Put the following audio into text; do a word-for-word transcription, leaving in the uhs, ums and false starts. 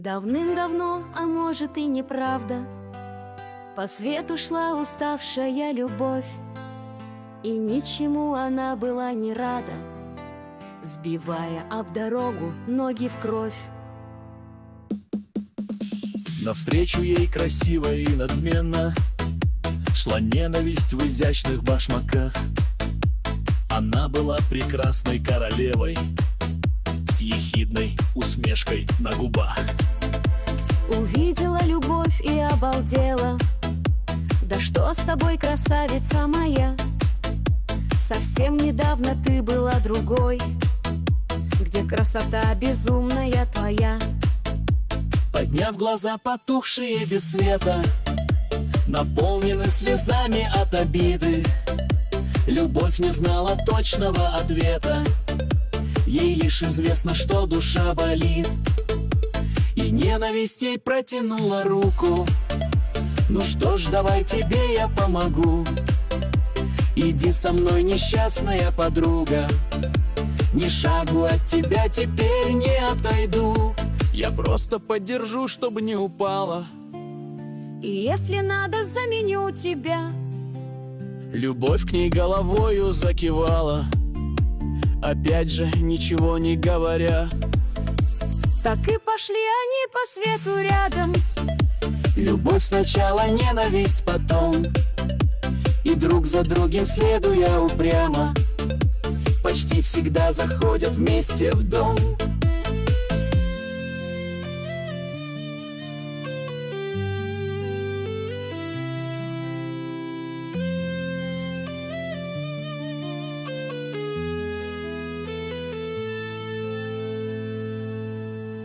Давным-давно, а может и неправда, по свету шла уставшая любовь, и ничему она была не рада, сбивая об дорогу ноги в кровь. Навстречу ей красиво и надменно шла ненависть в изящных башмаках. Она была прекрасной королевой с ехидной усмешкой на губах. Увидела любовь и обалдела: да что с тобой, красавица моя? Совсем недавно ты была другой, где красота безумная твоя? Подняв глаза, потухшие без света, наполнены слезами от обиды, любовь не знала точного ответа. Ей лишь известно, что душа болит, и ненависть ей протянула руку. Ну что ж, давай тебе я помогу. Иди со мной, несчастная подруга, ни шагу от тебя теперь не отойду. Я просто поддержу, чтобы не упала, и если надо, заменю тебя. Любовь к ней головою закивала, опять же ничего не говоря. Так и пошли они по свету рядом. Любовь сначала, ненависть потом, и друг за другим следуя упрямо, почти всегда заходят вместе в дом.